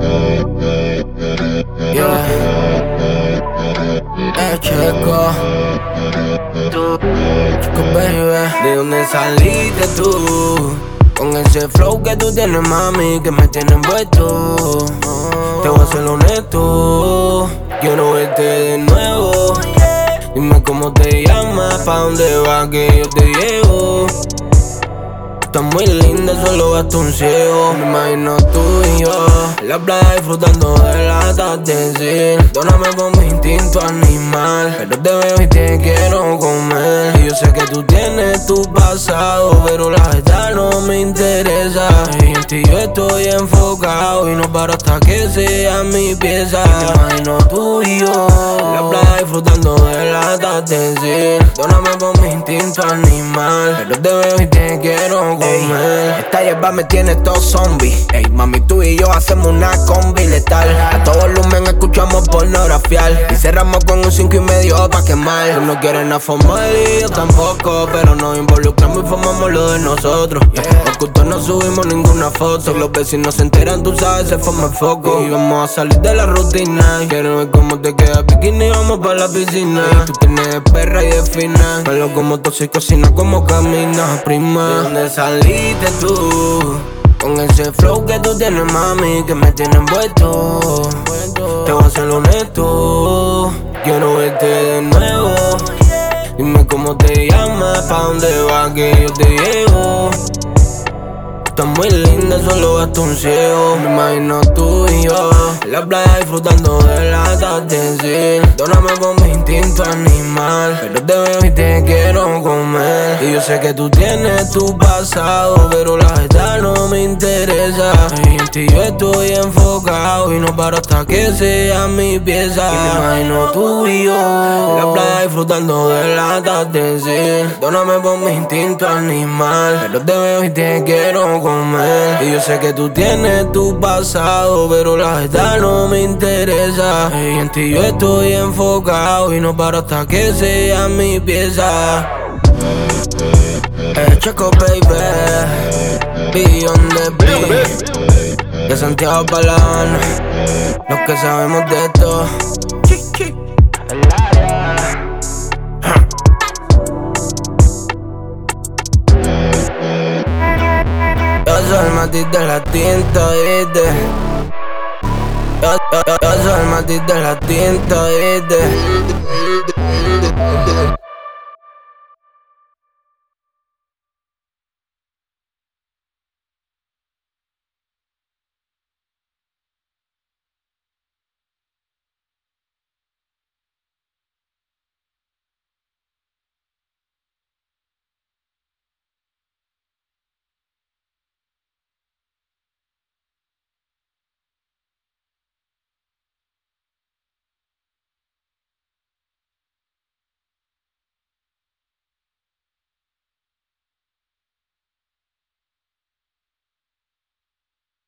Yeah. Checo. Checo, baby. ¿De dónde saliste tú? Con ese flow que tú tienes, mami, que me tiene envuelto. Te voy a ser honesto, quiero verte de nuevo. Dime cómo te llamas, pa' dónde vas, que yo te llevo. Estás muy linda, solo basta un ciego. Me imagino tú y yo en la playa disfrutando del atardecer. Perdóname por mi instinto animal, pero te veo y te quiero comer. Y yo sé que tú tienes tu pasado, pero la verdad no me interesa. Y en ti yo estoy enfocado y no paro hasta que sea mi pieza. Me imagino tú y yo en la playa disfrutando del atardecer. Perdóname por mi instinto animal, pero te veo y te quiero comer. Esta hierba me tiene todo zombie. Ey, mami, tú y yo hacemos una combi letal. A todo volumen escuchamos pornografiar y cerramos con un 5,5 pa' quemar. Tú no quieres nada formal y yo tampoco, pero nos involucramos y formamos lo de nosotros. Ocultos no subimos ninguna foto. Si los vecinos se enteran, tú sabes, se forma el foco. Y vamos a salir de la rutina. Quiero ver cómo te queda bikini, vamos pa' la piscina. Tú tienes de perra y de fina, pelo como tóxico, cocina como camina, prima. ¿De dónde saliste tú? Con ese flow que tú tienes, mami, que me tiene envuelto. Te voy a ser honesto, quiero verte de nuevo. Dime cómo te llamas, pa' dónde vas, que yo te llevo. Estás muy linda, solo basta un ciego. Me imagino tú y yo en la playa disfrutando del atardecer. Perdóname por mi instinto animal, pero te veo y te quiero comer. Y yo sé que tú tienes tu pasado, pero la verdad no me interesa. Y en ti yo estoy enfocado y no paro hasta que sea mi pieza. Y me imagino tú y yo en la playa disfrutando del atardecer. Perdóname por mi instinto animal, pero te veo y te quiero comer. Y yo sé que tú tienes tu pasado, pero la verdad no me interesa. Y en ti yo estoy enfocado y no paro hasta que sea mi pieza. Checo, baby, Beyond the beat. De Santiago para La Habana, los que sabemos de esto. El área. Yo soy el matiz de la tinta, ¿viste? Yo soy el matiz de la tinta, ¿viste?